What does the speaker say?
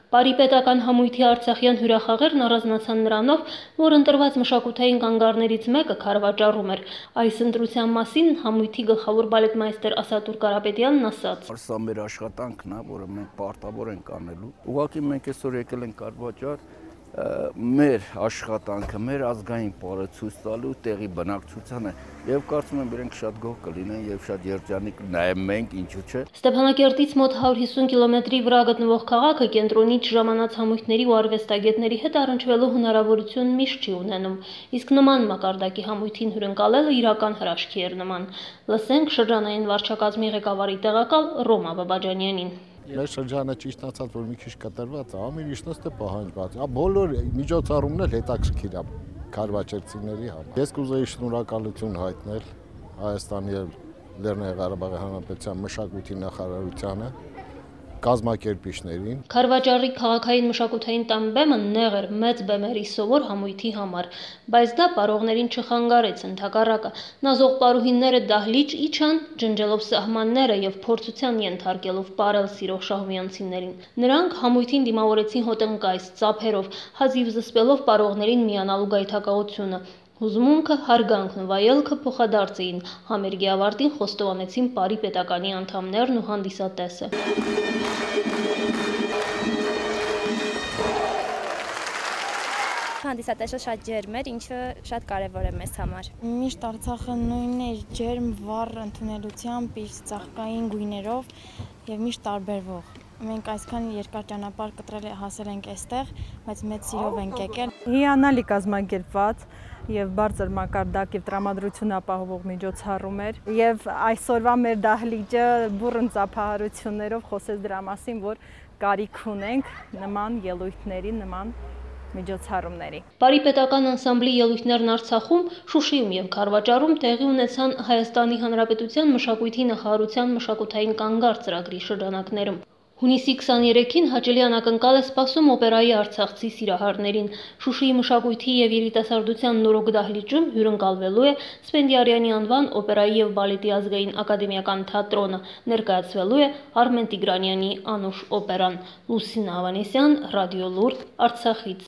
Պարի պետական համույթի արցախյան հյուրախաղերն առանձնացան նրանով, որ ընտրված մշակութային կանգառներից մեկը Քարվաճառում էր։ Այս ընտրության մասին համույթի գլխավոր բալետմայստեր Ասատուր Կարապետյանն ասաց. Սա մեր աշխատանքն է, որը մենք պարտավոր ենք անելու։ Ուղղակի մենք այսօր եկել ենք Քարվաճառ մեր աշխատանքը, մեր ազգային պարը ցույց տալու տեղի բնակչությանը եւ կարծում եմ իրենք շատ գոհ կլինեն եւ շատ երջանիկ նաեւ մենք ինչու՞ չէ։ Ստեփանակերտից մոտ 150 կիլոմետրի վրա գտնվող քաղաքը կենտրոնից ժամանած համույթների ու արվեստագետների հետ առնչվելու հնարավորություն միշտ չի ունենում, իսկ նման մակարդակի համույթին հյուրընկալելը իրական հրաշքի էր նման։ Լսենք շրջանային վարչակազմի ղեկավարի տեղակալ Ռոմա Բաբաջանյանին։ Մեր շրջանը ճիշտ ասած, որ մի քիչ կտրված է, ամեն ինչն է պահանջված։ Բոլոր միջոցառումն էլ հետաքրքիր է քարվաճերցիների համար։ Ես կուզեի շնորհակալություն հայտնել Հայաստանի եւ Լեռնային Ղարաբաղի Հանրապետության մշակույթի նախարարությանը, կազմակերպիչներին։ Քարվաճառի քաղաքային մշակութային տան նեղ էր մեծ բեմերի սովոր համույթի համար, բայց դա պարողներին չխանգարեց, ընդհակառակը նազող պարուհիները դահլիճ իջան, ջնջելով սահմանները եւ փորձության ենթարկելով պարել սիրող շահումյանցիներին։ Նրանք համույթին դիմավորեցին հոտնկայս, ծափերով, հազիվ զսպելով պարողներին միանալու գայթակղությունը։ Հուզմունքը, հարգանքն ու վայելքը փոխադարձ էին։ Համերգի ավարտին խոստովանեցին Պարի պետականի անդամներն ու հանդիսատեսը։ Հանդիսատեսը շատ ջերմ էր, ինչը շատ կարևոր է մեզ համար։ Միշտ Արցախը նույնն էր, ջերմ, վառ ընդունելությամբ, իր ծաղկային գույներով եւ միշտ տարբերվող։ Մենք այսքան երկար ճանապարհ կտրել հասել ենք այստեղ, բայց մեծ սիրով ենք եկել։ Հիանալի կազմակերպված եւ բարձր մակարդակ եւ տրամադրություն ապահովող միջոցառում էր եւ այսօրվա մեր դահլիճը բուռն ծափահարություններով խոսեց դրա մասին, որ կարիք ունենք նման ելույթների, նման միջոցառումների։ Պարի պետական անսամբլի ելույթներն Արցախում, Շուշիում եւ Քարվաճառում տեղի ունեցան Հայաստանի Հանրապետության մշակույթի նախարարության մշակութային կանգառ ծրագրի շրջանակներում։ Հունիսի 23-ին հաճելի անակնկալ է սպասում օպերայի արցախցի սիրահարներին։ Շուշիի մշակույթի եւ երիտասարդության նորոգ դահլիճում հյուրընկալվելու է Սպենդիարյանի անվան օպերայի եւ բալետի ազգային ակադեմիական թատրոնը, ներկայացվելու է Արմեն Տիգրանյանի անուշ օպերան։ Լուսինա Ավանեսյան, Ռադիո Լուրջ, Արցախից։